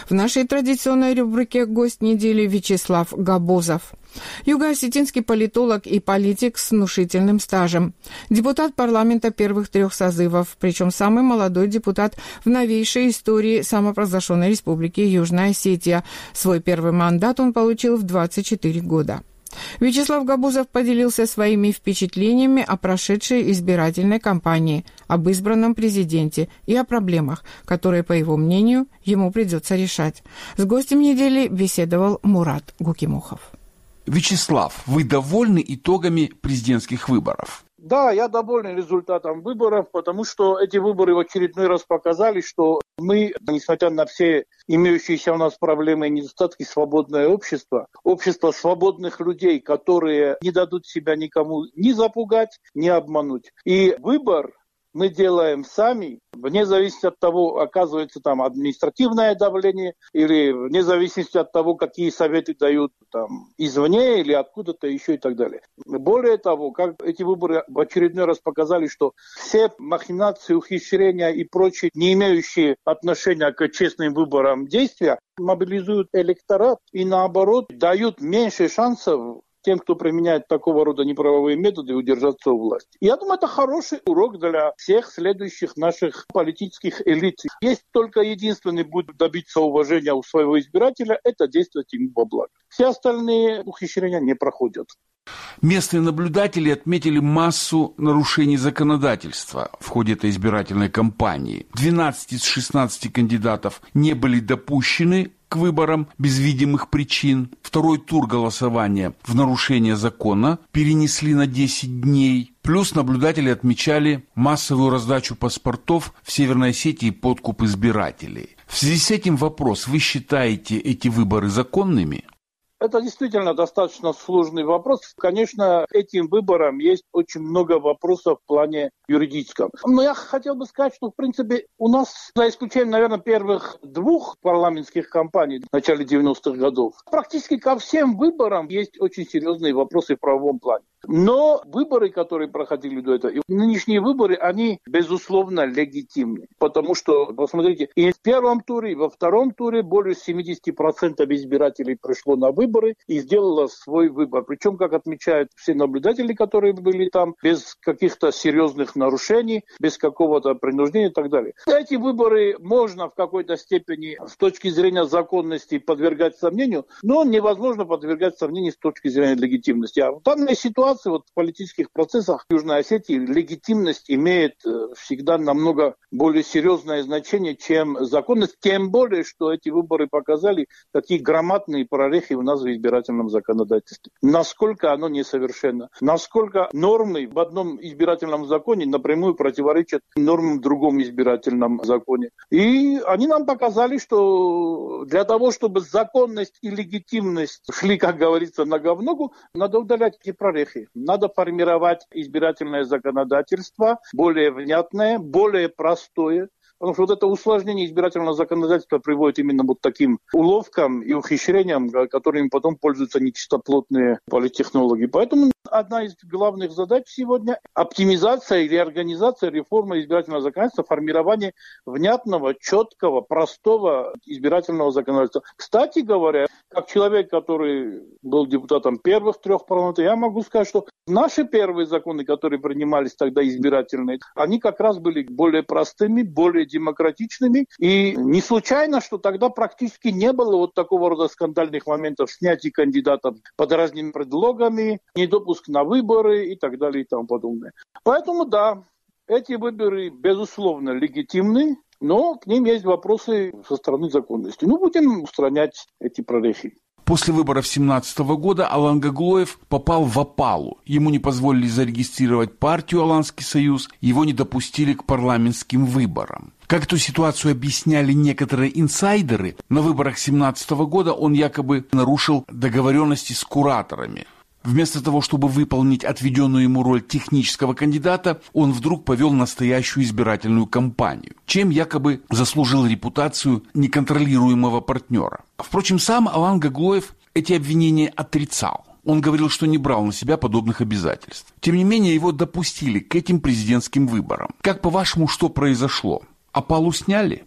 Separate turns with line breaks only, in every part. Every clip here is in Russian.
В нашей традиционной рубрике «Гость недели» Вячеслав Габозов. Юго-осетинский политолог и политик с внушительным стажем. Депутат парламента первых 3 созывов, причем самый молодой депутат в новейшей истории самопровозглашенной республики Южная Осетия. Свой первый мандат он получил в 24 года. Вячеслав Габозов поделился своими впечатлениями о прошедшей избирательной кампании, об избранном президенте и о проблемах, которые, по его мнению, ему придется решать. С гостем недели беседовал Мурат Гукимухов.
Вячеслав, вы довольны итогами президентских выборов?
Да, я доволен результатом выборов, потому что эти выборы в очередной раз показали, что мы, несмотря на все имеющиеся у нас проблемы и недостатки, свободное общество, общество свободных людей, которые не дадут себя никому ни запугать, ни обмануть. И выбор мы делаем сами, вне зависимости от того, оказывается там административное давление, или вне зависимости от того, какие советы дают там извне или откуда-то еще и так далее. Более того, как эти выборы в очередной раз показали, что все махинации, ухищрения и прочие, не имеющие отношения к честным выборам действия, мобилизуют электорат и наоборот дают меньше шансов тем, кто применяет такого рода неправовые методы, удержаться у власти. Я думаю, это хороший урок для всех следующих наших политических элит. Есть только единственный путь добиться уважения у своего избирателя – это действовать ему во благо. Все остальные ухищрения не проходят.
Местные наблюдатели отметили массу нарушений законодательства в ходе этой избирательной кампании. 12 из 16 кандидатов не были допущены к выборам без видимых причин. Второй тур голосования в нарушение закона перенесли на 10 дней. Плюс наблюдатели отмечали массовую раздачу паспортов в Северной Осетии и подкуп избирателей. В связи с этим вопрос: вы считаете эти выборы законными?
Это действительно достаточно сложный вопрос. Конечно, этим выборам есть очень много вопросов в плане юридическом. Но я хотел бы сказать, что, в принципе, у нас, за исключением, наверное, первых 2 парламентских кампаний в начале 90-х годов, практически ко всем выборам есть очень серьезные вопросы в правовом плане. Но выборы, которые проходили до этого, и нынешние выборы, они, безусловно, легитимны. Потому что, посмотрите, и в первом туре, и во втором туре более 70% избирателей пришло на выборы и сделало свой выбор. Причем, как отмечают все наблюдатели, которые были там, без каких-то серьезных нарушений, без какого-то принуждения и так далее. Эти выборы можно в какой-то степени с точки зрения законности подвергать сомнению, но невозможно подвергать сомнению с точки зрения легитимности. А в данной ситуации, в политических процессах в Южной Осетии легитимность имеет всегда намного более серьезное значение, чем законность. Тем более, что эти выборы показали, какие громадные прорехи у нас в избирательном законодательстве. Насколько оно несовершенно. Насколько нормы в одном избирательном законе напрямую противоречат нормам в другом избирательном законе. И они нам показали, что для того, чтобы законность и легитимность шли, как говорится, нога в ногу, надо удалять эти прорехи. Надо формировать избирательное законодательство более внятное, более простое. Потому что вот это усложнение избирательного законодательства приводит именно вот таким уловкам и ухищрениям, которыми потом пользуются нечистоплотные политтехнологи. Поэтому одна из главных задач сегодня – оптимизация или организация реформы избирательного законодательства, формирование внятного, четкого, простого избирательного законодательства. Кстати говоря, как человек, который был депутатом первых 3 парламентов, я могу сказать, что наши первые законы, которые принимались тогда избирательные, они как раз были более простыми, более демократичными. И не случайно, что тогда практически не было вот такого рода скандальных моментов снятия кандидатов под разными предлогами, недопуск на выборы и так далее и тому подобное. Поэтому да, эти выборы, безусловно, легитимны, но к ним есть вопросы со стороны законности. Будем устранять эти прорехи.
После выборов 2017 года Алан Гаглоев попал в опалу. Ему не позволили зарегистрировать партию «Аланский союз», его не допустили к парламентским выборам. Как эту ситуацию объясняли некоторые инсайдеры, на выборах 2017 года он якобы нарушил договоренности с кураторами. Вместо того, чтобы выполнить отведенную ему роль технического кандидата, он вдруг повел настоящую избирательную кампанию, чем якобы заслужил репутацию неконтролируемого партнера. Впрочем, сам Алан Гаглоев эти обвинения отрицал. Он говорил, что не брал на себя подобных обязательств. Тем не менее, его допустили к этим президентским выборам. Как, по-вашему, что произошло? Опалу сняли?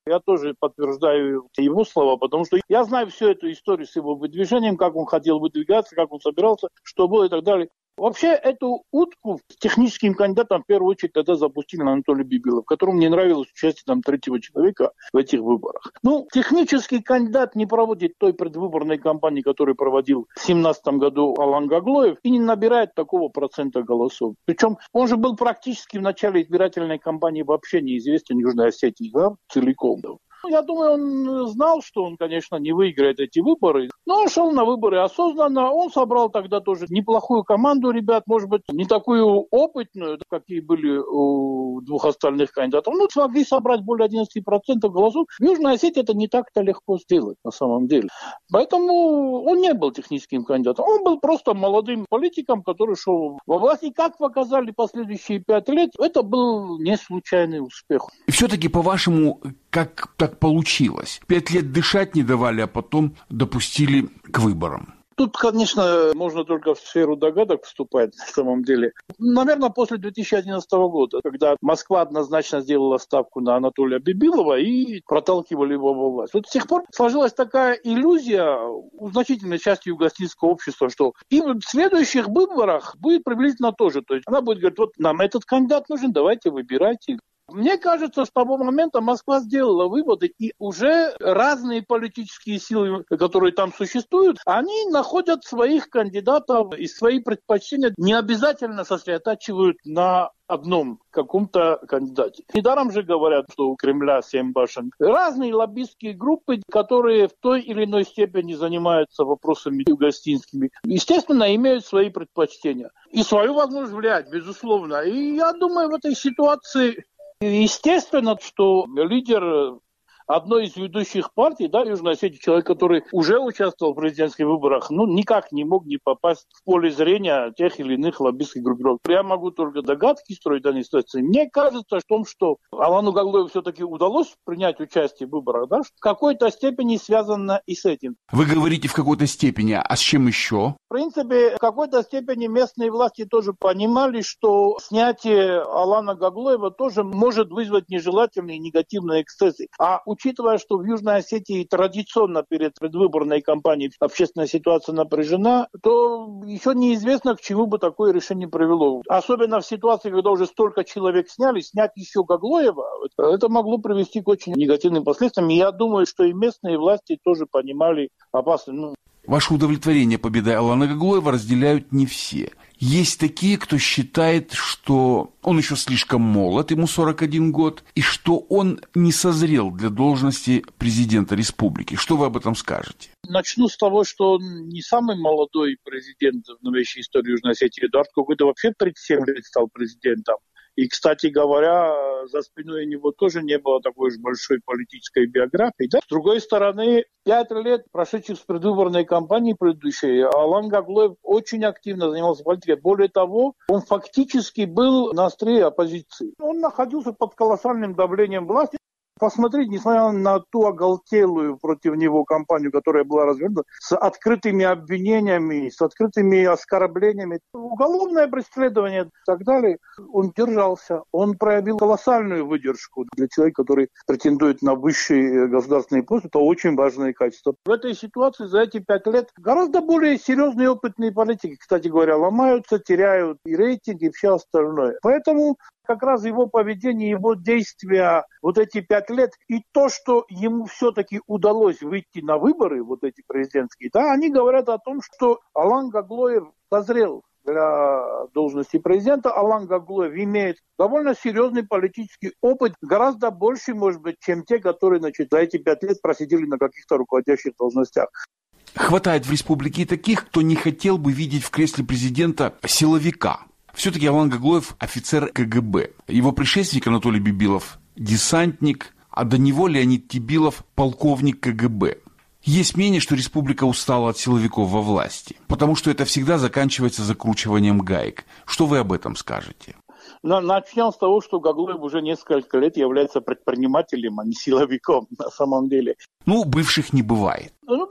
Я тоже подтверждаю его слова, потому что я знаю всю эту историю с его выдвижением, как он хотел выдвигаться, как он собирался, что было и так далее. Вообще, эту утку с техническим кандидатом в первую очередь тогда запустили Анатолий Бибилов, которому не нравилось участие третьего человека в этих выборах. Технический кандидат не проводит той предвыборной кампании, которую проводил в 2017 году Алан Гаглоев, и не набирает такого процента голосов. Причем он же был практически в начале избирательной кампании вообще неизвестен Южной Осетии, целиком. Я думаю, он знал, что он, конечно, не выиграет эти выборы, но он шел на выборы осознанно. Он собрал тогда тоже неплохую команду ребят, может быть, не такую опытную, какие были у двух остальных кандидатов. Смогли собрать более 11% голосов. В Южной Осетии это не так-то легко сделать на самом деле. Поэтому он не был техническим кандидатом. Он был просто молодым политиком, который шел во власть. И как показали последующие 5 лет, это был не случайный успех.
И все-таки, по-вашему, как так получилось? 5 лет дышать не давали, а потом допустили к выборам.
Тут, конечно, можно только в сферу догадок вступать на самом деле. Наверное, после 2011 года, когда Москва однозначно сделала ставку на Анатолия Бибилова и проталкивали его во власть. С тех пор сложилась такая иллюзия у значительной части югославского общества, что и в следующих выборах будет приблизительно то же. То есть она будет говорить, нам этот кандидат нужен, давайте выбирайте. Мне кажется, с того момента Москва сделала выводы, и уже разные политические силы, которые там существуют, они находят своих кандидатов и свои предпочтения не обязательно сосредотачивают на одном каком-то кандидате. Недаром же говорят, что у Кремля 7 башен. Разные лоббистские группы, которые в той или иной степени занимаются вопросами югославскими, естественно, имеют свои предпочтения. И свою возможность влиять, безусловно. И я думаю, в этой ситуации естественно, что лидер одной из ведущих партий, Южной Осетии, человек, который уже участвовал в президентских выборах, никак не мог не попасть в поле зрения тех или иных лоббистских группировок. Я могу только догадки строить в данной ситуации. Мне кажется, что Алану Гаглоеву все-таки удалось принять участие в выборах, в какой-то степени связано и с этим.
Вы говорите в какой-то степени, а с чем еще?
В принципе, в какой-то степени местные власти тоже понимали, что снятие Алана Гаглоева тоже может вызвать нежелательные негативные эксцессы. А учитывая, что в Южной Осетии традиционно перед предвыборной кампанией общественная ситуация напряжена, то еще неизвестно, к чему бы такое решение привело. Особенно в ситуации, когда уже столько человек сняли, снять еще Гаглоева, это могло привести к очень негативным последствиям. И я думаю, что и местные власти тоже понимали опасность.
Ваше удовлетворение победой Алана Гаглоева разделяют не все. Есть такие, кто считает, что он еще слишком молод, ему 41 год, и что он не созрел для должности президента республики. Что вы об этом скажете?
Начну с того, что он не самый молодой президент в новейшей истории Южной Осетии. Эдуард Когуйда вообще 37 лет стал президентом. И, кстати говоря, за спиной у него тоже не было такой уж большой политической биографии. С другой стороны, 5 лет, прошедших с предвыборной кампании предыдущей, Алан Гаглоев очень активно занимался политикой. Более того, он фактически был на острие оппозиции. Он находился под колоссальным давлением власти. Посмотреть, несмотря на ту оголтелую против него кампанию, которая была развернута, с открытыми обвинениями, с открытыми оскорблениями, уголовное преследование и так далее, он держался. Он проявил колоссальную выдержку для человека, который претендует на высший государственный пост. Это очень важное качество. В этой ситуации за эти 5 лет гораздо более серьезные опытные политики, кстати говоря, ломаются, теряют и рейтинг, и все остальное. Поэтому как раз его поведение, его действия эти 5 лет, и то, что ему все-таки удалось выйти на выборы, эти президентские, они говорят о том, что Алан Гаглоев созрел для должности президента. Алан Гаглоев имеет довольно серьезный политический опыт, гораздо больше, может быть, чем те, которые за эти 5 лет просидели на каких-то руководящих должностях.
Хватает в республике и таких, кто не хотел бы видеть в кресле президента силовика. Все-таки Алан Гаглоев – офицер КГБ. Его предшественник Анатолий Бибилов – десантник, а до него Леонид Тибилов – полковник КГБ. Есть мнение, что республика устала от силовиков во власти, потому что это всегда заканчивается закручиванием гаек. Что вы об этом скажете?
Начнем с того, что Гаглоев уже несколько лет является предпринимателем, а не силовиком на самом деле.
Бывших не бывает.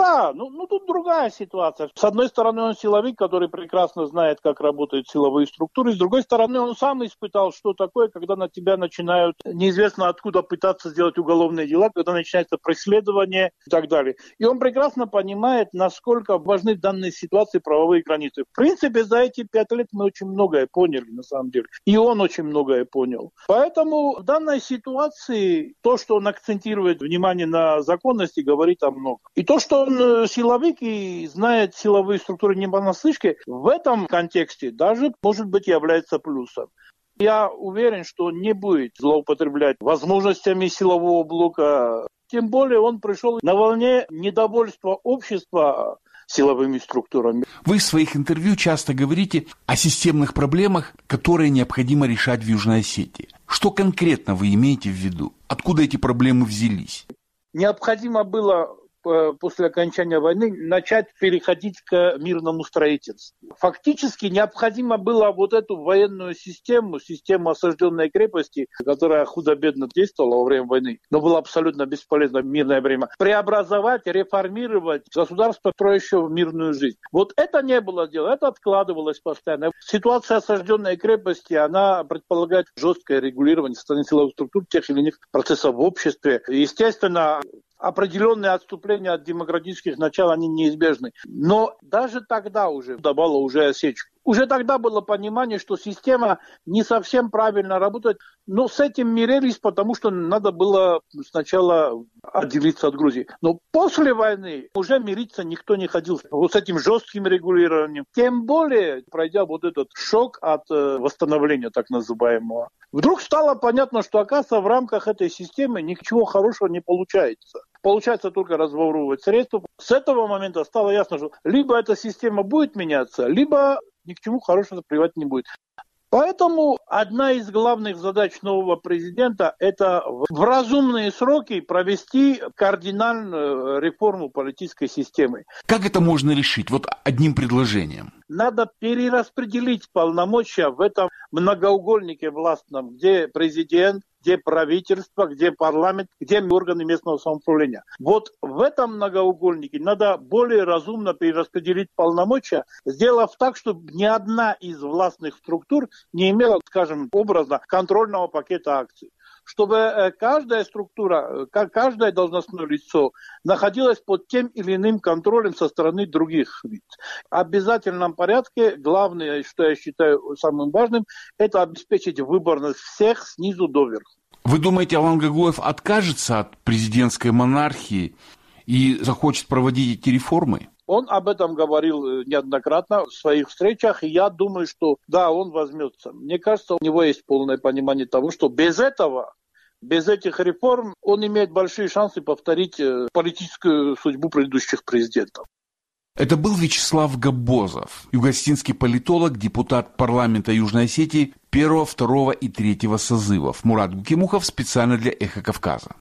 да, тут другая ситуация. С одной стороны, он силовик, который прекрасно знает, как работают силовые структуры. С другой стороны, он сам испытал, что такое, когда на тебя начинают неизвестно откуда пытаться сделать уголовные дела, когда начинается преследование и так далее. И он прекрасно понимает, насколько важны в данной ситуации правовые границы. В принципе, за эти 5 лет мы очень многое поняли, на самом деле. И он очень многое понял. Поэтому в данной ситуации то, что он акцентирует внимание на законности, говорит о многом. И то, что он силовик и знает силовые структуры не понаслышке, в этом контексте даже, может быть, является плюсом. Я уверен, что он не будет злоупотреблять возможностями силового блока. Тем более он пришел на волне недовольства общества силовыми структурами.
Вы в своих интервью часто говорите о системных проблемах, которые необходимо решать в Южной Осетии. Что конкретно вы имеете в виду? Откуда эти проблемы взялись?
Необходимо было после окончания войны начать переходить к мирному строительству. Фактически необходимо было вот эту военную систему осажденной крепости, которая худо-бедно действовала во время войны, но была абсолютно бесполезна в мирное время, преобразовать, реформировать государство, строящее мирную жизнь. Вот это не было дело, это откладывалось постоянно. Ситуация осажденной крепости, она предполагает жесткое регулирование со стороны силовых структур тех или иных процессов в обществе. Естественно, определенные отступления от демократических начал, они неизбежны. Но даже тогда уже давало уже осечку. Уже тогда было понимание, что система не совсем правильно работает, но с этим мирились, потому что надо было сначала отделиться от Грузии. Но после войны уже мириться никто не хотел вот с этим жестким регулированием. Тем более, пройдя вот этот шок от восстановления так называемого. Вдруг стало понятно, что, оказывается, в рамках этой системы ничего хорошего не получается. Получается только разворовывать средства. С этого момента стало ясно, что либо эта система будет меняться, либо ни к чему хорошему приводить не будет. Поэтому одна из главных задач нового президента – это в разумные сроки провести кардинальную реформу политической системы.
Как это можно решить? Вот одним предложением.
Надо перераспределить полномочия в этом многоугольнике властном, где президент, где правительство, где парламент, где органы местного самоуправления. Вот в этом многоугольнике надо более разумно перераспределить полномочия, сделав так, чтобы ни одна из властных структур не имела, скажем, образно контрольного пакета акций. Чтобы каждая структура, каждое должностное лицо находилось под тем или иным контролем со стороны других лиц. В обязательном порядке главное, что я считаю самым важным, это обеспечить выборность всех снизу доверху.
Вы думаете, Алан Гаглоев откажется от президентской монархии и захочет проводить эти реформы?
Он об этом говорил неоднократно в своих встречах, и я думаю, что да, он возьмется. Мне кажется, у него есть полное понимание того, что без этого, без этих реформ, он имеет большие шансы повторить политическую судьбу предыдущих президентов.
Это был Вячеслав Габозов, югоосетинский политолог, депутат парламента Южной Осетии 1, 2 и 3 созывов. Мурат Гукимухов специально для «Эхо Кавказа».